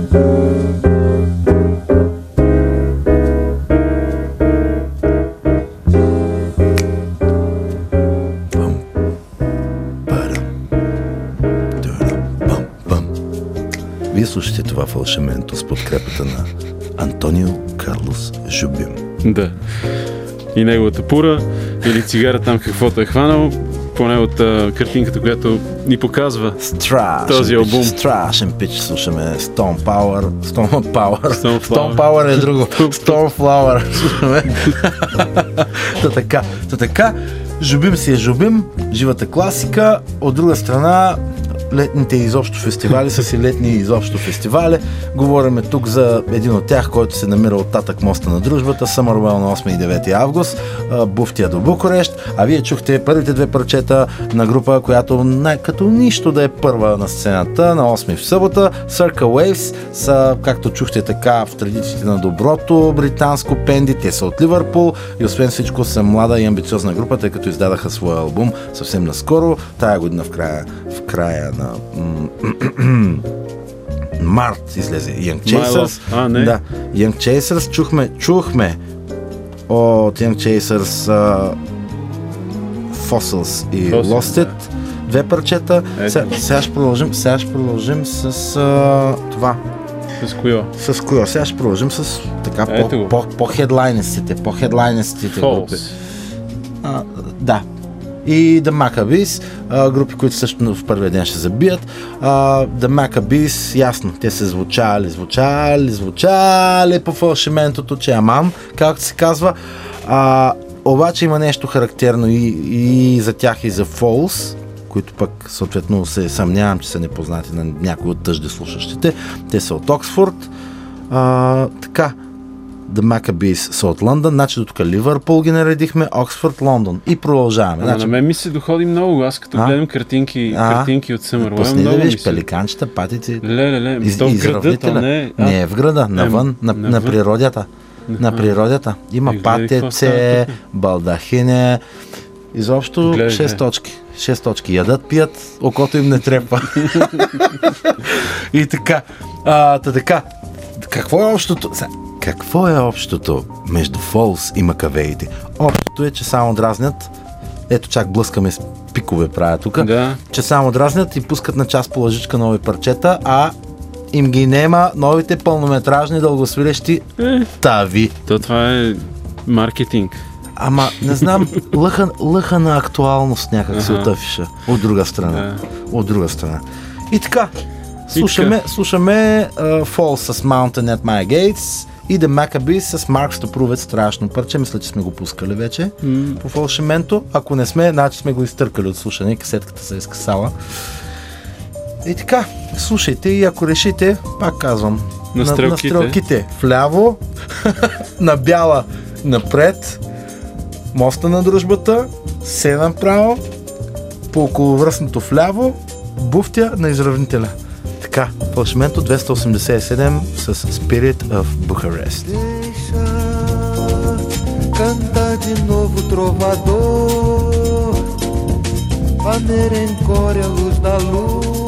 Вие слушате това фалшементо с подкрепата на Антонио Карлос Жубим. Да. И неговата пура или цигара там каквото е хванал, поне от картинката, която ни показва този албум. Страшен пич, слушаме Stone Power е друго. Stormflower слушаме. Така, Жубим си е Жубим, живата класика. От друга страна, летните изобщо фестивали са си летни изобщо фестивали. Говориме тук за един от тях, който се намира от татък моста на дружбата, Съмървел на 8 и 9 август, Буфтия до Букурещ. А вие чухте първите две парчета на група, която като нищо да е първа на сцената на 8 в събота. Circle Waves са, както чухте така, в традициите на доброто британско пенди. Те са от Ливърпул и освен всичко са млада и амбициозна група, тъй като издадаха своя албум съвсем наскоро, тая година в края на март излезе Young Chasers. Да, Young Chasers. Чухме от Young Chasers Fossils и Lost It. Две парчета. Сега ще продължим с това. С коя? Сега ще продължим с така по-хедлайнестите групи. Да. И The Maccabees, групи, които също в първия ден ще забият. The Maccabees, ясно, те се звучали по фалшиментото, че аман, както се казва. Обаче има нещо характерно и за тях, и за Falls, които пък съответно се съмнявам, че са непознати на някои от тъжде слушащите. Те са от Оксфорд. Така, The Maccabees са от Лондон, значи до тук Ливърпул ги наредихме, Оксфорд, Лондон и продължаваме. На мен ми се доходи много, аз като гледам картинки от Съмървел. Пусни да виж пеликанчета, патици. То в града, то не е. Не е в града, навън, на природята. На природята. Има патеце, балдахине, изобщо 6 точки. 6 точки. Ядат, пият, окото им не трепва. И така. Какво е общото между Фолс и Макавеите? Общото е, че само дразнят, ето чак блъскаме с пикове правя тук, че само дразнят и пускат на час по лъжичка нови парчета, а им ги нема новите пълнометражни дългосвирещи тави. Това е маркетинг. Ама, не знам, лъха на актуалност някак се отъфиша. От друга страна. И така, слушаме Falls с Mountain at My Gates и The Maccabees с Marks to Prove It, страшно парче. Мисля, че сме го пускали вече по фалшименто. Ако не сме, значи сме го изтъркали от слушане, касетката се е скъсала. И така, слушайте и ако решите, пак казвам, на стрелките вляво, на бяла напред, моста на дружбата, 7 право, по околовръстното вляво, Буфтия на изравнителя. Така, фалшименто 287 с Spirit of Bucharest. Canta de novo trovador, a merencore a luz da lua.